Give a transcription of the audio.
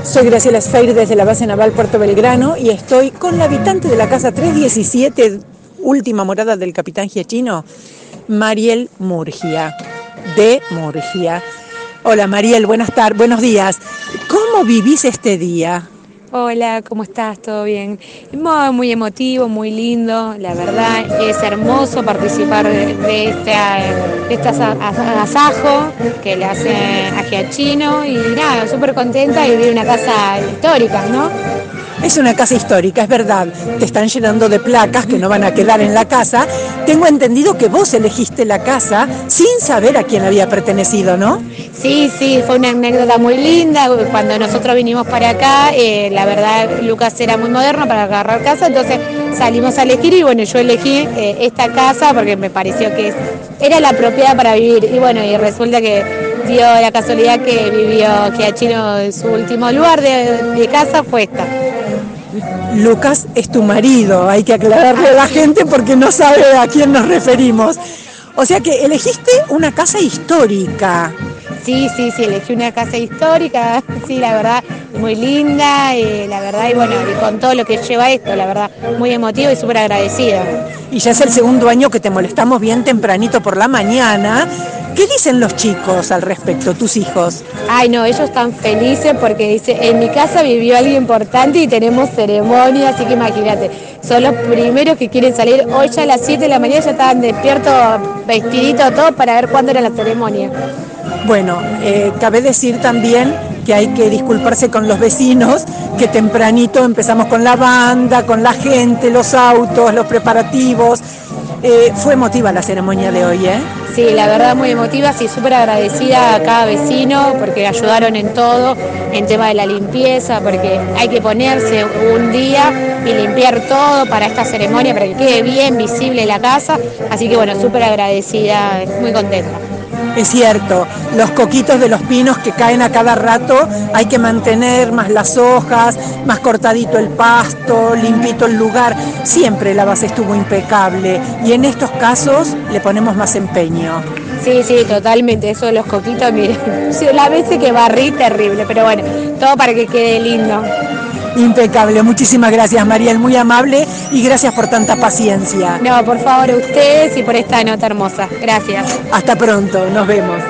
Soy Graciela Sfeir desde la base naval Puerto Belgrano y estoy con la habitante de la casa 317, última morada del capitán Giachino, Mariel Murgia, de Murgia. Hola Mariel, buenos días. ¿Cómo vivís este día? Hola, ¿cómo estás? ¿Todo bien? Muy emotivo, muy lindo, la verdad es hermoso participar de este agasajo que le hace a Giachino y nada, súper contenta de vivir en una casa histórica, ¿no? Es una casa histórica, es verdad. Te están llenando de placas que no van a quedar en la casa. Tengo entendido que vos elegiste la casa sin saber a quién había pertenecido, ¿no? Sí, fue una anécdota muy linda. Cuando nosotros vinimos para acá, la verdad Lucas era muy moderno para agarrar casa, entonces salimos a elegir y bueno, yo elegí esta casa porque me pareció que era la apropiada para vivir. Y bueno, y resulta que dio la casualidad que vivió Giachino en su último lugar de casa, fue esta. Lucas es tu marido, hay que aclararle a la gente porque no sabe a quién nos referimos. O sea que elegiste una casa histórica. Sí, elegí una casa histórica, sí, la verdad, muy linda, la verdad, y bueno, y con todo lo que lleva esto, la verdad, muy emotivo y súper agradecida. Y ya es el segundo año que te molestamos bien tempranito por la mañana. ¿Qué dicen los chicos al respecto, tus hijos? Ay, no, ellos están felices porque dice, en mi casa vivió alguien importante y tenemos ceremonia, así que imagínate, son los primeros que quieren salir. Hoy ya a las 7 de la mañana ya estaban despiertos, vestiditos, todo para ver cuándo era la ceremonia. Bueno, cabe decir también que hay que disculparse con los vecinos, que tempranito empezamos con la banda, con la gente, los autos, los preparativos. Fue emotiva la ceremonia de hoy, ¿eh? Sí, la verdad muy emotiva, sí, súper agradecida a cada vecino porque ayudaron en todo, en tema de la limpieza, porque hay que ponerse un día y limpiar todo para esta ceremonia, para que quede bien visible la casa, así que bueno, súper agradecida, muy contenta. Es cierto, los coquitos de los pinos que caen a cada rato hay que mantener, más las hojas, más cortadito el pasto, limpito el lugar. Siempre la base estuvo impecable y en estos casos le ponemos más empeño. Sí, totalmente, eso de los coquitos, mire, la vez que barrí terrible, pero bueno, todo para que quede lindo. Impecable, muchísimas gracias Mariel, muy amable y gracias por tanta paciencia. No, por favor, a ustedes y por esta nota hermosa. Gracias. Hasta pronto, nos vemos.